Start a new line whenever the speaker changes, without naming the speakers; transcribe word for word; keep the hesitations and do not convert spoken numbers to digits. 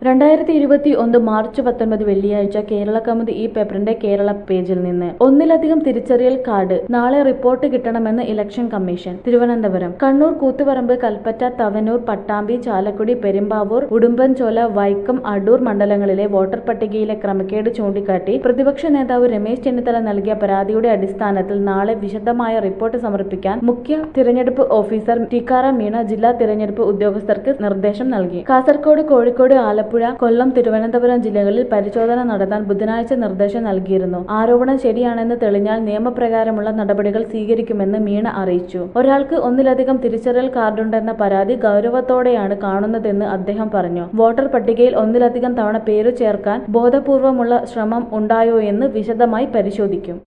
രണ്ടായിരത്തി ഇരുപത്തി ഒന്ന് മാർച്ച് പത്തൊൻപത് വെള്ളിയാഴ്ച കേരള കൗമുദി ഈ പേപ്പറിന്റെ കേരള പേജിൽ നിന്ന് ഒന്നിലധികം തിരിച്ചറിയൽ കാർഡ് നാളെ റിപ്പോർട്ട് കിട്ടണമെന്ന് ഇലക്ഷൻ കമ്മീഷൻ. തിരുവനന്തപുരം, കണ്ണൂർ, കൂത്തുപറമ്പ്, കൽപ്പറ്റ, തവനൂർ, പട്ടാമ്പി, ചാലക്കുടി, പെരുമ്പാവൂർ, ഉടുമ്പൻചോല, വൈക്കം, അടൂർ മണ്ഡലങ്ങളിലെ വോട്ടർ പട്ടികയിലെ ക്രമക്കേട് ചൂണ്ടിക്കാട്ടി പ്രതിപക്ഷ നേതാവ് രമേശ് ചെന്നിത്തല നൽകിയ പരാതിയുടെ അടിസ്ഥാനത്തിൽ നാളെ വിശദമായ റിപ്പോർട്ട് സമർപ്പിക്കാൻ മുഖ്യ തിരഞ്ഞെടുപ്പ് ഓഫീസർ ടിക്കാറാം മീണ ജില്ലാ തിരഞ്ഞെടുപ്പ് ഉദ്യോഗസ്ഥർക്ക് നിർദ്ദേശം നൽകി. കാസർകോട്, കോഴിക്കോട്, ആലപ്പുഴ, കൊല്ലം, തിരുവനന്തപുരം ജില്ലകളിൽ പരിശോധന നടത്താൻ ബുധനാഴ്ച നിർദ്ദേശം നൽകിയിരുന്നു. ആരോപണം ശരിയാണെന്ന് തെളിഞ്ഞാൽ നിയമപ്രകാരമുള്ള നടപടികൾ സ്വീകരിക്കുമെന്ന് മീണ അറിയിച്ചു. ഒരാൾക്ക് ഒന്നിലധികം തിരിച്ചറിയൽ കാർഡുണ്ടെന്ന പരാതി ഗൗരവത്തോടെയാണ് കാണുന്നതെന്ന് അദ്ദേഹം പറഞ്ഞു. വോട്ടർ പട്ടികയിൽ ഒന്നിലധികം തവണ പേരു ചേർക്കാൻ ബോധപൂർവമുള്ള ശ്രമം ഉണ്ടായോയെന്ന് വിശദമായി പരിശോധിക്കും.